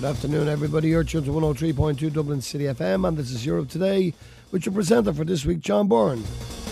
Good afternoon, everybody. You're tuned to 103.2 Dublin City FM, and this is Europe Today, with your presenter for this week, John Byrne.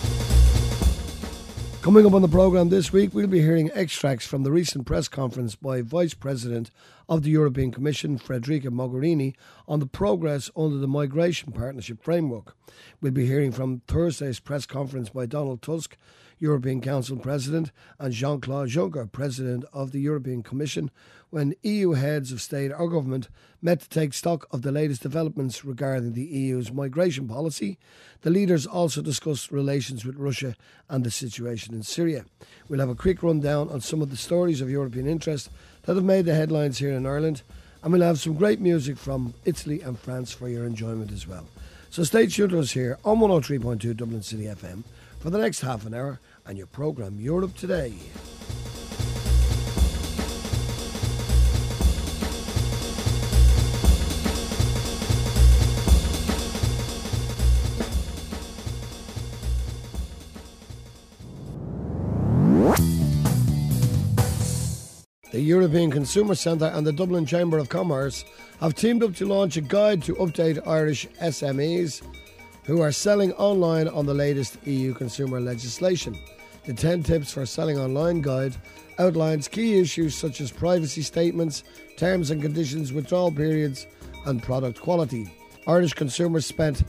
Coming up on the programme this week, we'll be hearing extracts from the recent press conference by Vice President of the European Commission, Federica Mogherini, on the progress under the Migration Partnership Framework. We'll be hearing from Thursday's press conference by Donald Tusk, European Council President, and Jean-Claude Juncker, President of the European Commission, when EU heads of state or government met to take stock of the latest developments regarding the EU's migration policy. The leaders also discussed relations with Russia and the situation in Syria. We'll have a quick rundown on some of the stories of European interest that have made the headlines here in Ireland, and we'll have some great music from Italy and France for your enjoyment as well. So stay tuned to us here on 103.2 Dublin City FM for the next half an hour and your programme Europe Today. The European Consumer Centre and the Dublin Chamber of Commerce have teamed up to launch a guide to update Irish SMEs who are selling online on the latest EU consumer legislation. The 10 Tips for Selling Online guide outlines key issues such as privacy statements, terms and conditions, withdrawal periods and product quality. Irish consumers spent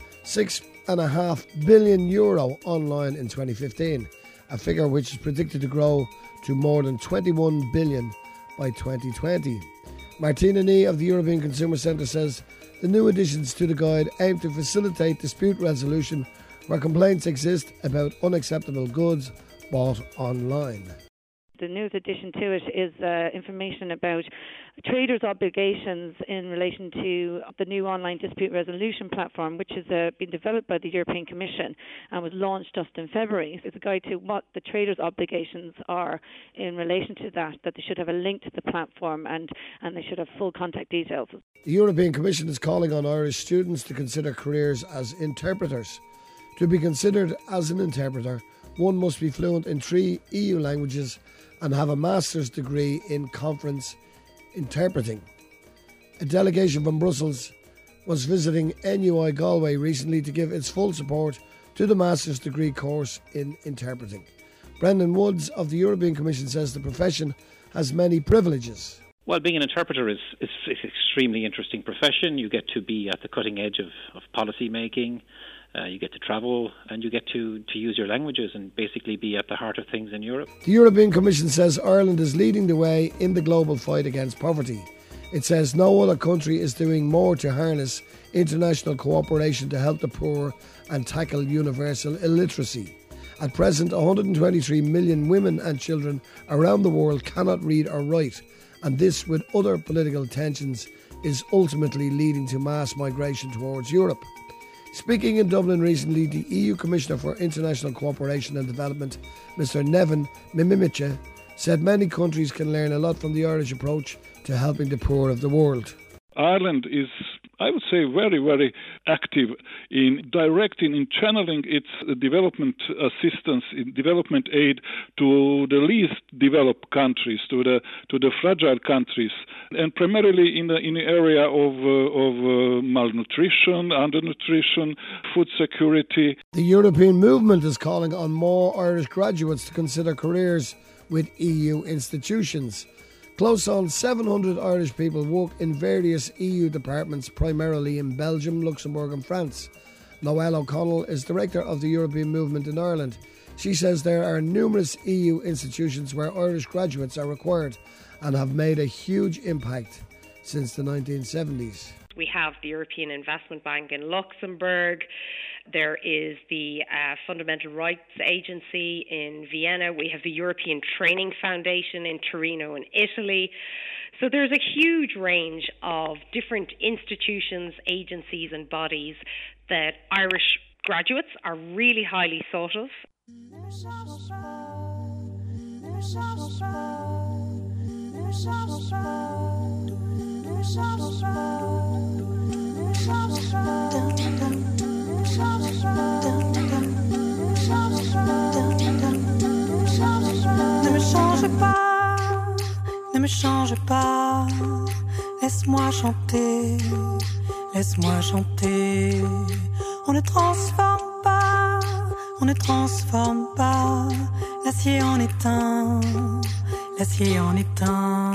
€6.5 billion online in 2015, a figure which is predicted to grow to more than €21 billion by 2020. Martina Nee of the European Consumer Centre says the new additions to the guide aim to facilitate dispute resolution where complaints exist about unacceptable goods bought online. The newest addition to it is information about traders' obligations in relation to the new online dispute resolution platform, which has been developed by the European Commission and was launched just in February. It's a guide to what the traders' obligations are in relation to that they should have a link to the platform and they should have full contact details. The European Commission is calling on Irish students to consider careers as interpreters. To be considered as an interpreter, one must be fluent in 3 EU languages and have a master's degree in conference interpreting. A delegation from Brussels was visiting NUI Galway recently to give its full support to the master's degree course in interpreting. Brendan Woods of the European Commission says the profession has many privileges. Well, being an interpreter is an extremely interesting profession. You get to be at the cutting edge of policy making. You get to travel and you get to use your languages and basically be at the heart of things in Europe. The European Commission says Ireland is leading the way in the global fight against poverty. It says no other country is doing more to harness international cooperation to help the poor and tackle universal illiteracy. At present, 123 million women and children around the world cannot read or write, and this, with other political tensions, is ultimately leading to mass migration towards Europe. Speaking in Dublin recently, the EU Commissioner for International Cooperation and Development, Mr. Neven Mimicha, said many countries can learn a lot from the Irish approach to helping the poor of the world. Ireland is, I would say, very, very active in directing, in channeling its development assistance, in development aid to the least developed countries, to the fragile countries, and primarily in the area of malnutrition, undernutrition, food security. The European movement is calling on more Irish graduates to consider careers with EU institutions. Close on 700 Irish people work in various EU departments, primarily in Belgium, Luxembourg and France. Noelle O'Connell is director of the European Movement in Ireland. She says there are numerous EU institutions where Irish graduates are required and have made a huge impact since the 1970s. We have the European Investment Bank in Luxembourg. There is the Fundamental Rights Agency in Vienna. We have the European Training Foundation in Torino in Italy. So there's a huge range of different institutions, agencies and bodies that Irish graduates are really highly thought of. Ne me change pas, Laisse-moi chanter, laisse-moi chanter. On ne transforme pas, on ne transforme pas l'acier en étain, l'acier en étain.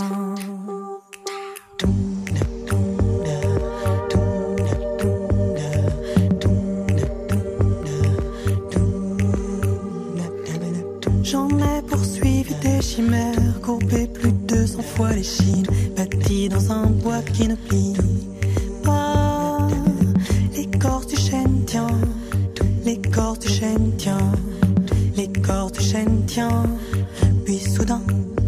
J'en ai poursuivi des chimères, courbé plus de 200 fois les chines, bâti dans un bois qui ne plie pas. L'écorce du chêne tient, l'écorce du chêne tient, l'écorce du chêne tient. Puis soudain,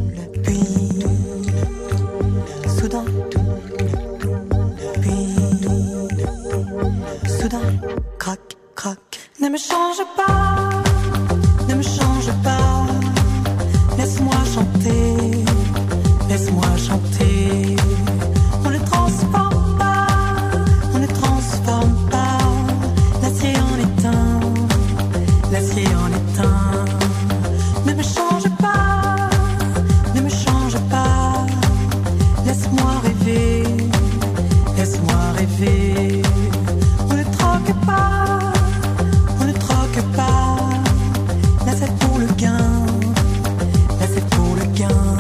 crac, crac. Ne me change pas, ne me change pas. Laisse-moi chanter, laisse-moi chanter. On ne transforme pas, on ne transforme pas l'acier en étain, l'acier en étain. Ne me change pas, ne me change pas. Laisse-moi rêver, laisse-moi rêver. On ne troque pas, on ne troque pas. Là c'est pour le gain, là c'est pour le gain.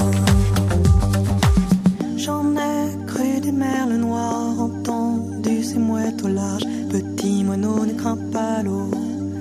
J'en ai cru des merles noirs, entendu ces mouettes au large. Petit moineau ne craint pas l'eau.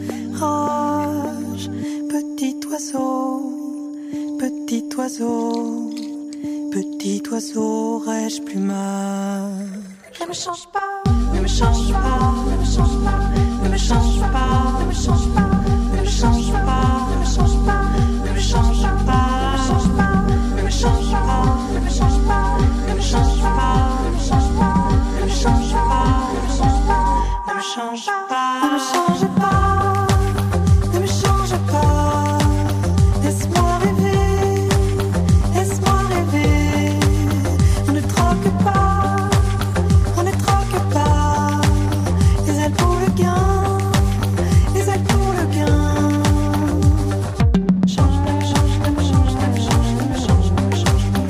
Rage, petit oiseau, petit oiseau, petit oiseau, rêche plumage. Ne me change pas, ne me change pas, ne me change pas, ne me change pas, ne me change pas, ne me change pas, ne me change pas, ne me change pas, ne me change pas, ne me change pas, ne me change pas, ne me change pas, ne me change pas, ne me change pas, ne me change pas, ne me change pas, ne me change pas. Laisse-moi rêver, laisse-moi rêver. On ne troque pas, on ne troque pas. Les ailes pour le gain, les ailes pour le gain. Change, change, change, change, change, change,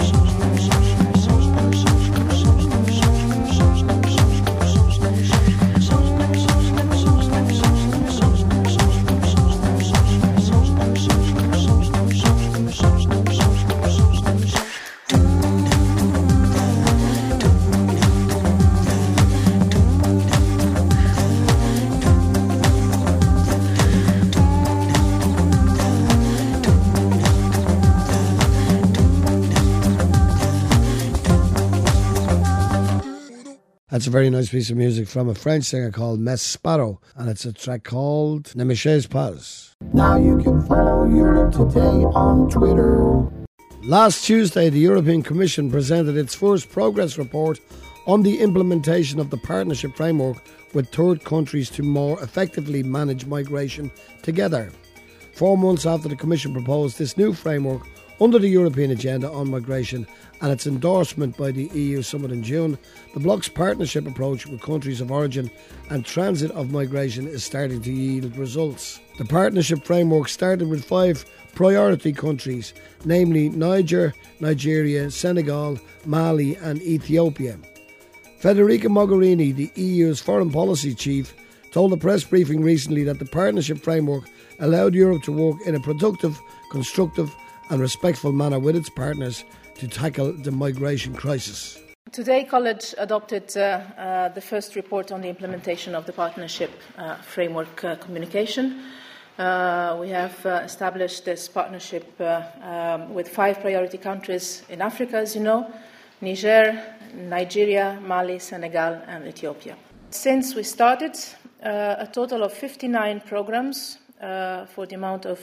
That's a very nice piece of music from a French singer called Mess Sparrow, and it's a track called Ne me chaise pas. Now you can follow Europe Today on Twitter. Last Tuesday, the European Commission presented its first progress report on the implementation of the partnership framework with third countries to more effectively manage migration together. 4 months after the Commission proposed this new framework under the European Agenda on Migration and its endorsement by the EU Summit in June, the bloc's partnership approach with countries of origin and transit of migration is starting to yield results. The partnership framework started with 5 priority countries, namely Niger, Nigeria, Senegal, Mali and Ethiopia. Federica Mogherini, the EU's foreign policy chief, told a press briefing recently that the partnership framework allowed Europe to work in a productive, constructive and respectful manner with its partners to tackle the migration crisis. Today, College adopted the first report on the implementation of the partnership framework communication. We have established this partnership with 5 priority countries in Africa, as you know: Niger, Nigeria, Mali, Senegal and Ethiopia. Since we started, a total of 59 programs for the amount of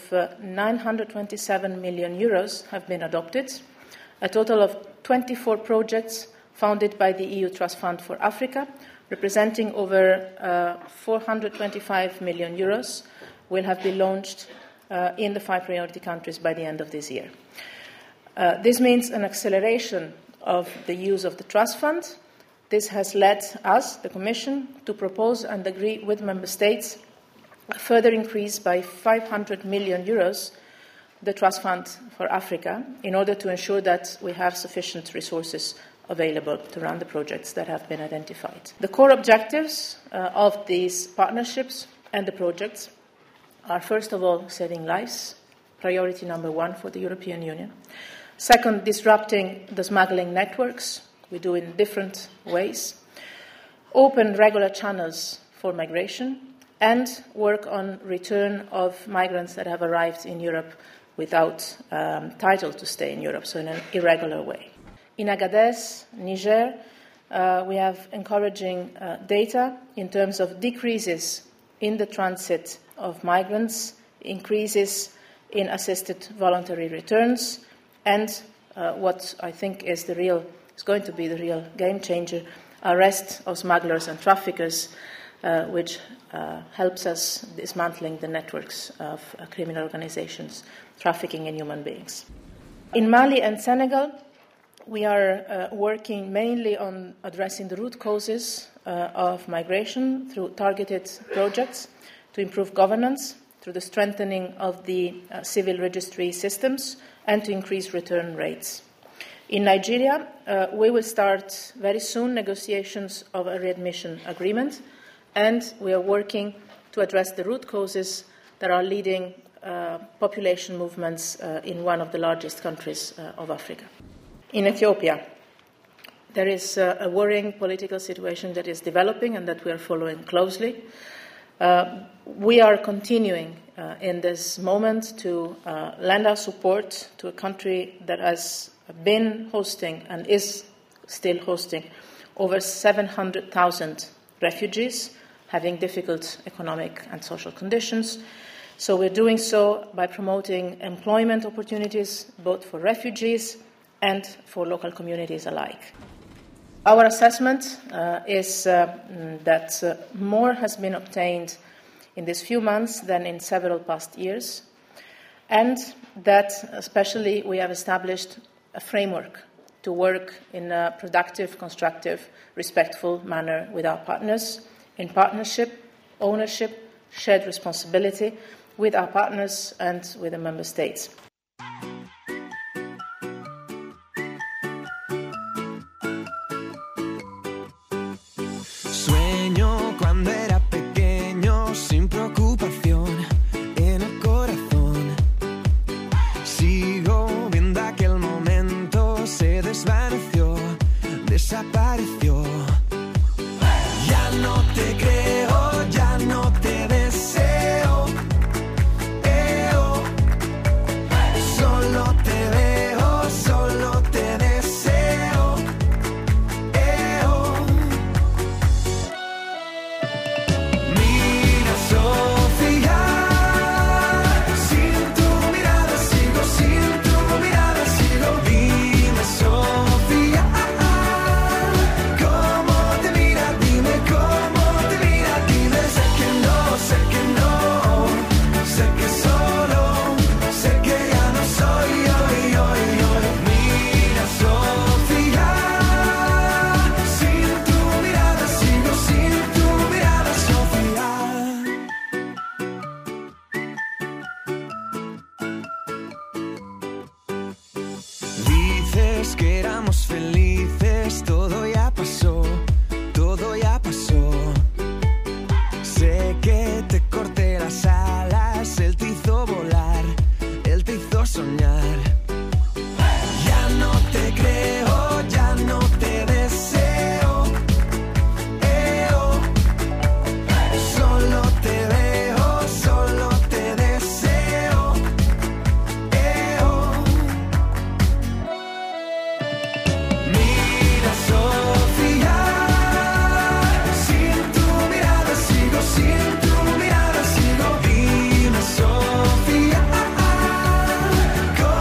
927 million euros have been adopted. A total of 24 projects funded by the EU Trust Fund for Africa, representing over 425 million euros, will have been launched in the 5 priority countries by the end of this year. This means an acceleration of the use of the Trust Fund. This has led us, the Commission, to propose and agree with Member States a further increase by 500 million euros the Trust Fund for Africa in order to ensure that we have sufficient resources available to run the projects that have been identified. The core objectives of these partnerships and the projects are, first of all, saving lives, priority number one for the European Union. Second, disrupting the smuggling networks. We do in different ways. Open regular channels for migration and work on return of migrants that have arrived in Europe without title to stay in Europe, so in an irregular way. In Agadez, Niger, we have encouraging data in terms of decreases in the transit of migrants, increases in assisted voluntary returns, and what I think is going to be the real game changer, arrest of smugglers and traffickers, which helps us dismantling the networks of criminal organizations trafficking in human beings. In Mali and Senegal, we are working mainly on addressing the root causes of migration through targeted projects to improve governance, through the strengthening of the civil registry systems, and to increase return rates. In Nigeria, we will start very soon negotiations of a readmission agreement, and we are working to address the root causes that are leading population movements in one of the largest countries of Africa. In Ethiopia, there is a worrying political situation that is developing and that we are following closely. We are continuing in this moment to lend our support to a country that has been hosting and is still hosting over 700,000 refugees having difficult economic and social conditions. So we're doing so by promoting employment opportunities both for refugees and for local communities alike. Our assessment is that more has been obtained in these few months than in several past years, and that especially we have established a framework to work in a productive, constructive, respectful manner with our partners, in partnership, ownership, shared responsibility with our partners and with the member states. Sueño cuando era pequeño sin preocupación en el corazón. Sigo viendo aquel momento, se desvaneció, desapareció. Ya no te creo, ya no te deseo. Solo te veo, solo te deseo. Mira, Sofía, sin tu mirada sigo, sin tu mirada sigo. Dime, Sofía, cómo te mira, dime cómo te mira, dime. Sé que no, sé que no, sé que solo, sé que ya no soy yo. Mira, Sofía, sin tu mirada sigo, sin tu mirada, Sofía. Dices que éramos felices, todo ya pasó, todo ya pasó. Sé que te corté las alas, él te hizo volar, él te hizo soñar. Ya no te creo, ya no te deseo. Solo te veo, solo te deseo. Mira, Sofía, sin tu mirada sigo, sin tu mirada sigo. Dime, Sofía,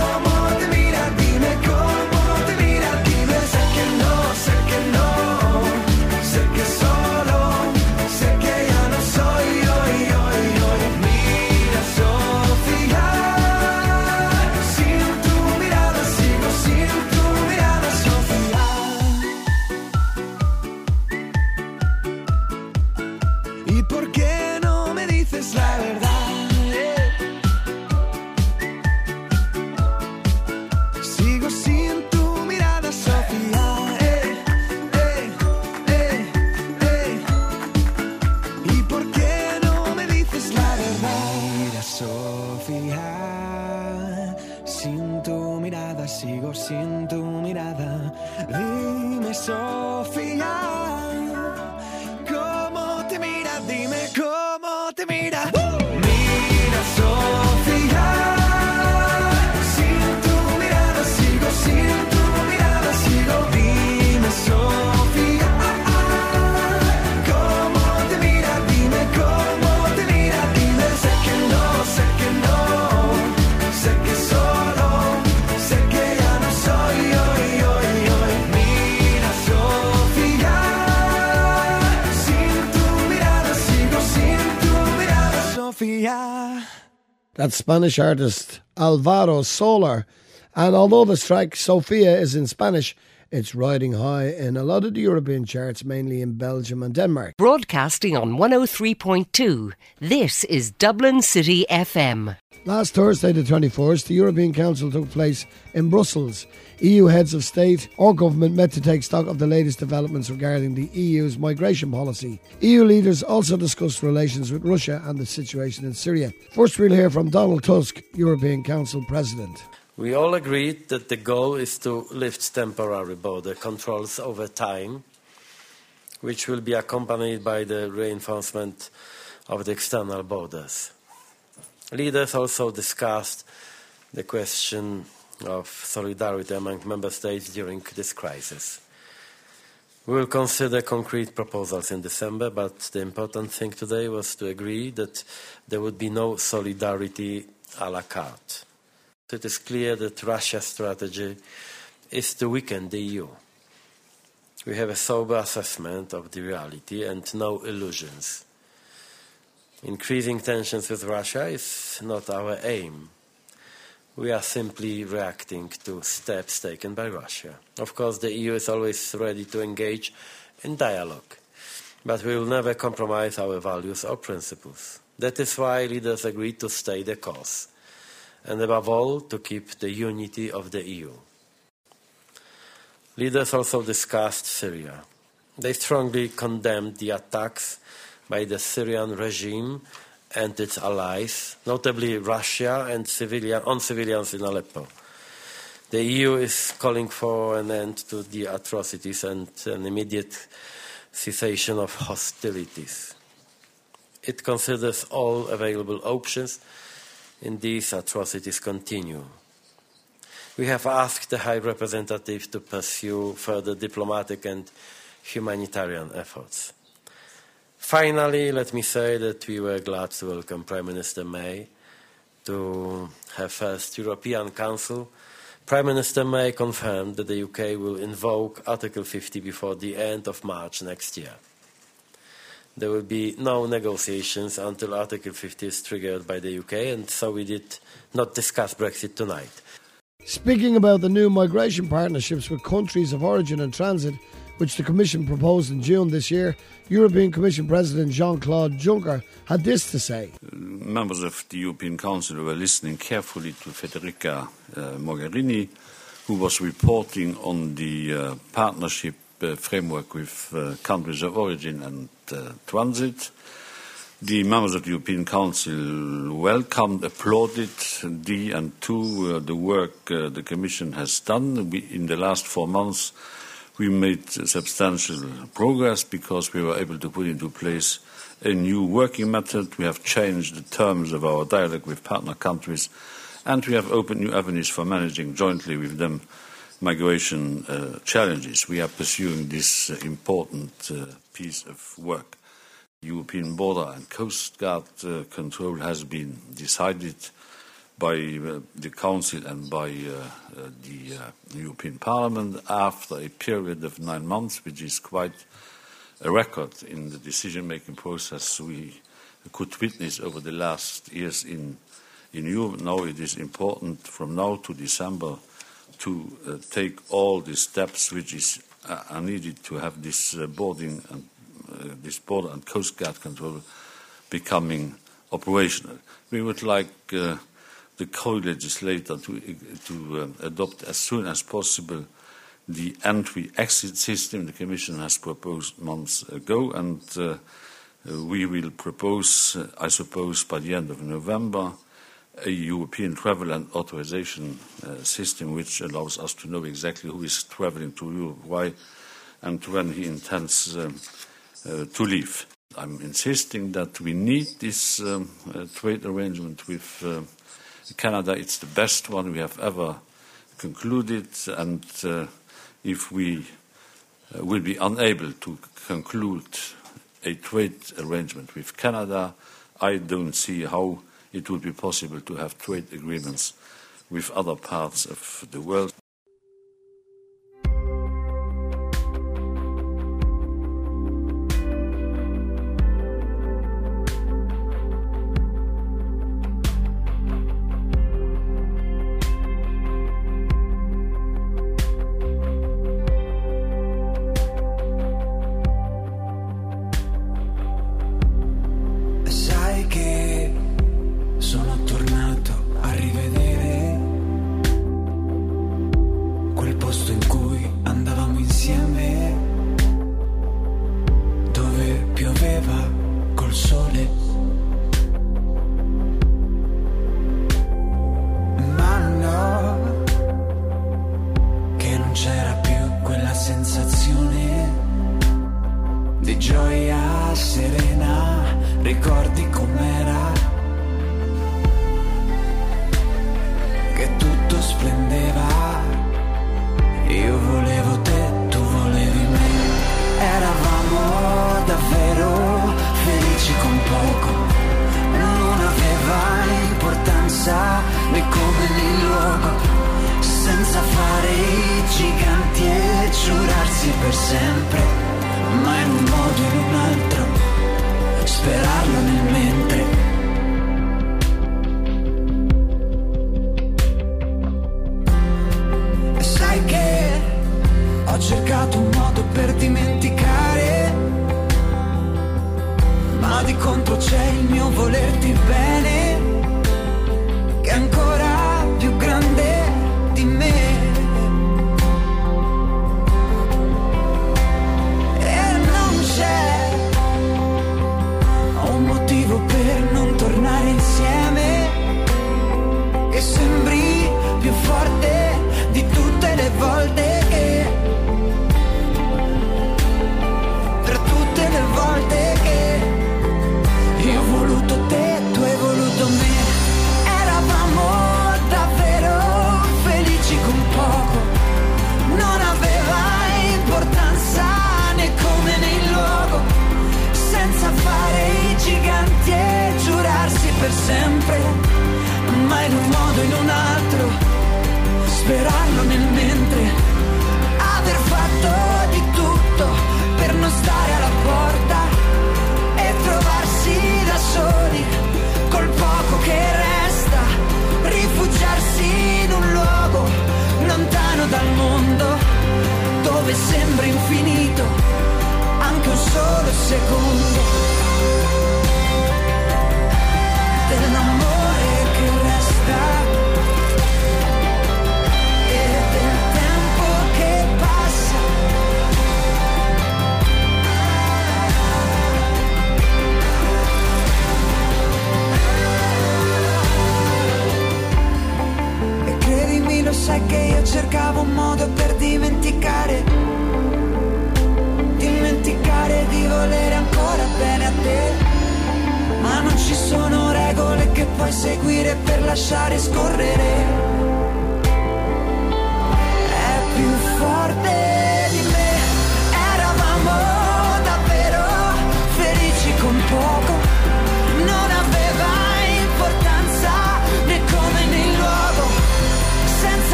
Sofía, sin tu mirada sigo sin tu mirada. Dime, Sofía, ¿cómo te mira? Dime cómo te mira. Mira, Sofía, sin tu mirada sigo, sin tu mirada sigo. Dime, Sofía, ¿cómo te mira? Dime cómo te mira. Dime, sé que no, sé que solo, sé que ya no soy hoy. Mira, Sofía, sin tu mirada sigo, sin tu mirada, Sofía. That's Spanish artist Alvaro Soler. And although the strike Sofia is in Spanish, it's riding high in a lot of the European charts, mainly in Belgium and Denmark. Broadcasting on 103.2, this is Dublin City FM. Last Thursday, the 24th, the European Council took place in Brussels. EU heads of state or government met to take stock of the latest developments regarding the EU's migration policy. EU leaders also discussed relations with Russia and the situation in Syria. First, we'll hear from Donald Tusk, European Council President. We all agreed that the goal is to lift temporary border controls over time, which will be accompanied by the reinforcement of the external borders. Leaders also discussed the question of solidarity among member states during this crisis. We will consider concrete proposals in December, but the important thing today was to agree that there would be no solidarity à la carte. It is clear that Russia's strategy is to weaken the EU. We have a sober assessment of the reality and no illusions. Increasing tensions with Russia is not our aim. We are simply reacting to steps taken by Russia. Of course, the EU is always ready to engage in dialogue, but we will never compromise our values or principles. That is why leaders agreed to stay the course, and above all, to keep the unity of the EU. Leaders also discussed Syria. They strongly condemned the attacks by the Syrian regime and its allies, notably Russia, and on civilians in Aleppo. The EU is calling for an end to the atrocities and an immediate cessation of hostilities. It considers all available options in these atrocities continue. We have asked the High Representative to pursue further diplomatic and humanitarian efforts. Finally, let me say that we were glad to welcome Prime Minister May to her first European Council. Prime Minister May confirmed that the UK will invoke Article 50 before the end of March next year. There will be no negotiations until Article 50 is triggered by the UK, and so we did not discuss Brexit tonight. Speaking about the new migration partnerships with countries of origin and transit, which the Commission proposed in June this year, European Commission President Jean-Claude Juncker had this to say. Members of the European Council were listening carefully to Federica Mogherini, who was reporting on the partnership framework with countries of origin and transit. The members of the European Council welcomed, applauded the work the Commission has done. In the last 4 months, we made substantial progress because we were able to put into place a new working method. We have changed the terms of our dialogue with partner countries, and we have opened new avenues for managing jointly with them migration challenges. We are pursuing this important piece of work. European Border and Coast Guard control has been decided by the Council and by the European Parliament after a period of 9 months, which is quite a record in the decision-making process we could witness over the last years in Europe. Now it is important from now to December to take all the steps which are needed to have this border and Coast Guard control becoming operational. We would like the co-legislator to adopt as soon as possible the entry-exit system the Commission has proposed months ago, and we will propose, I suppose, by the end of November, a European travel and authorization system which allows us to know exactly who is traveling to Europe, why, and when he intends to leave. I'm insisting that we need this trade arrangement with Canada. It's the best one we have ever concluded, and if we will be unable to conclude a trade arrangement with Canada, I don't see how it would be possible to have trade agreements with other parts of the world.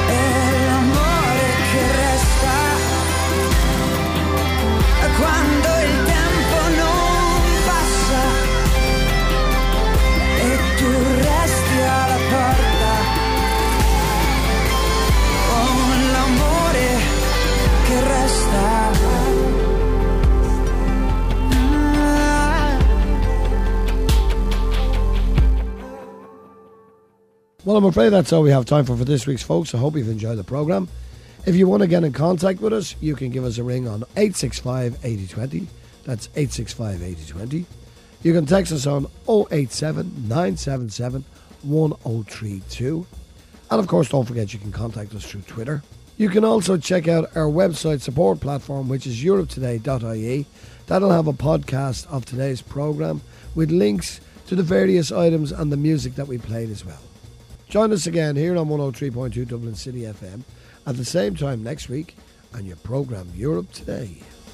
Quando I'm afraid that's all we have time for this week's, folks. I hope you've enjoyed the programme. If you want to get in contact with us, you can give us a ring on 865 8020. That's 865 8020. You can text us on 087 977 1032. And of course, don't forget you can contact us through Twitter. You can also check out our website support platform, which is europetoday.ie. That'll have a podcast of today's programme with links to the various items and the music that we played as well. Join us again here on 103.2 Dublin City FM at the same time next week on your programme Europe Today.